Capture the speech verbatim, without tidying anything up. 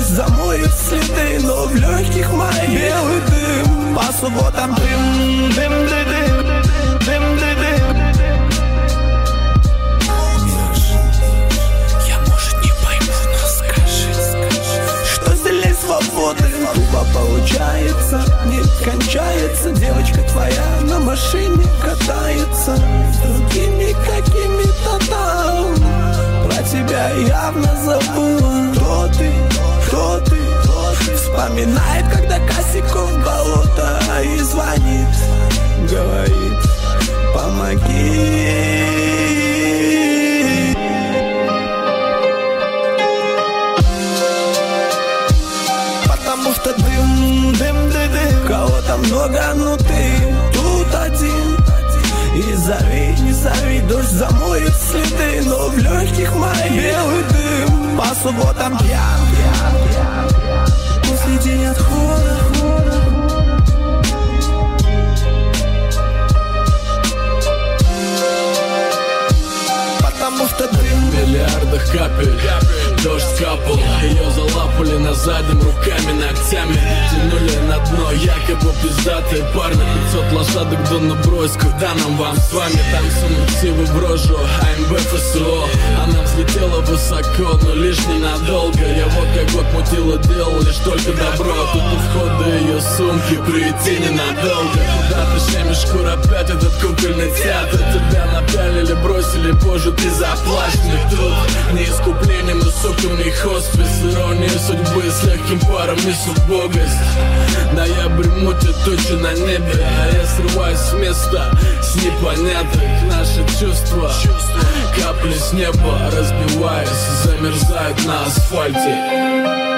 замоет следы, но в легких моих белый дым. По субботам дым, дым, дым, дым, дым, дым, дым. Я, может, не пойму, но скажи, скажи, что сильней свободы тупо получается, не кончается. Девочка твоя на машине катается с другими какими-то там. Про тебя явно забыла. Кто ты, кто ты, кто ты? Вспоминает, когда косяков болото, и звонит, говорит, помоги. Потому что дым, дым, дым, дым. Кого-то много, но ты тут один. И зови, не зови, дождь замоет следы, но в легких моих белый дым. По субботам пьян, пьян, пьян, пьян. После день отхода, отхода. Потому что дым. В миллиардах капель дождь капал, ее залапали на заднем руками, ногтями тянули на дно, якобы пиздатые парни. Пятьсот лошадок до набрось, куда нам вам с вами? Там сунут силу в рожу, АМБ ФСО. Она взлетела высоко, но лишь ненадолго. Я вот как год мутила, делал лишь только добро. Тут у входа ее сумки, прийти ненадолго. Куда ты щемишь, шкур опять этот кукольный театр? Тебя напялили, бросили, позже ты заплачь. Не тут, не искуплением и соком, не хоспис. Ирония судьбы с легким паром несу убогость. Ноябрь мутит тучи на небе, а я срываюсь с места с непоняток. Наши чувства, капли с неба, разбиваясь, замерзают на асфальте.